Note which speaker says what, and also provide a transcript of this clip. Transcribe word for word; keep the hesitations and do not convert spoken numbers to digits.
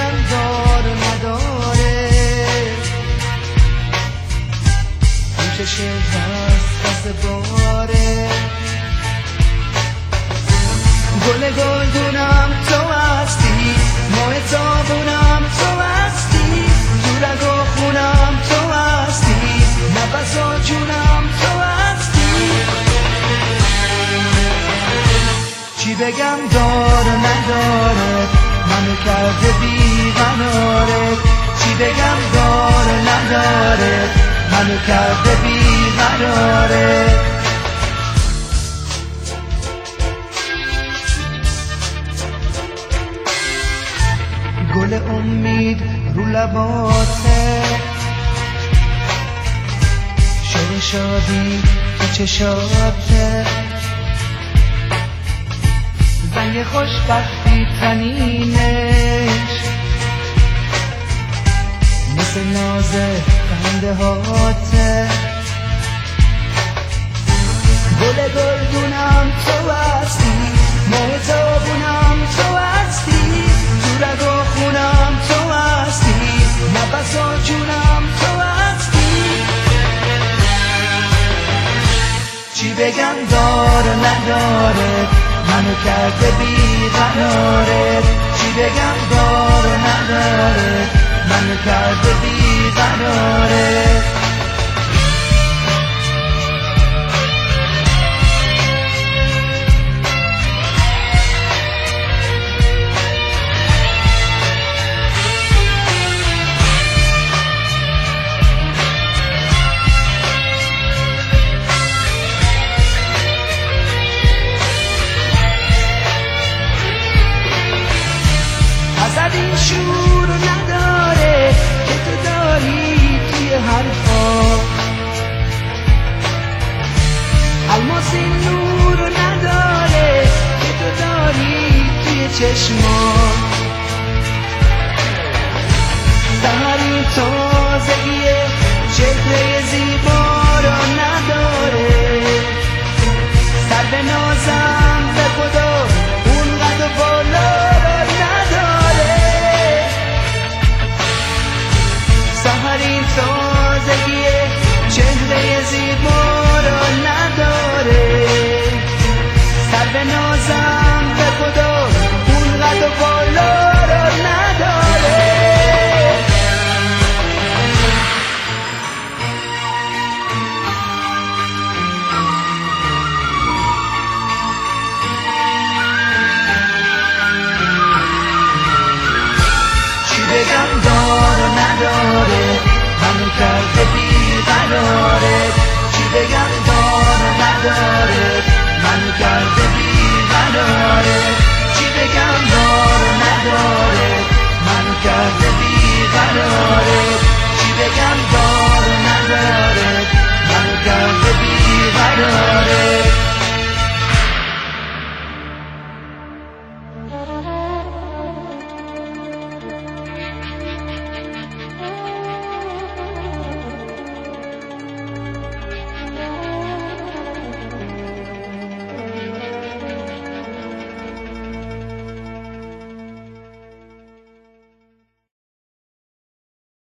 Speaker 1: بگم دار و نداره، پوشش دست دست باره. گل گلدونم تو هستی، ماه تابونم تو هستی، تو رگ و خونم تو هستی، نفس و جونم تو هستی. چی بگم دار و نداره، منو کرده بی‌قراره. چی بگم دار و نداره، منو کرده بی‌قراره. گل امید رو لباته، شور شادی تو چشاته، زنگ خوشبختی تنینش مثل ناز خنده هاته. گل گلدونم تو هستی، ماه تابونم تو هستی، تو رگ و خونم تو هستی، نفس و جونم تو هستی. چی بگم دار و نداره، منو کرده بی‌قراره. چی بگم دار و نداره، منو کرده بی‌قراره. ازت این شور نداره که تو داری توی حرفا، الماس این نور نداره که تو داری توی چشما. سحر این تازگی چهره زیبا رو نداره، سر به نازم به خدا اون قد و بالا رو نداره. سحر این تازگی چهره زیبا رو نداره، سر به نازم به خدا اون قد و بالا رو نداره. چی بگم دار و نداره، منو کرده بی‌قراره. چی بگم دار و نداره، منو کرده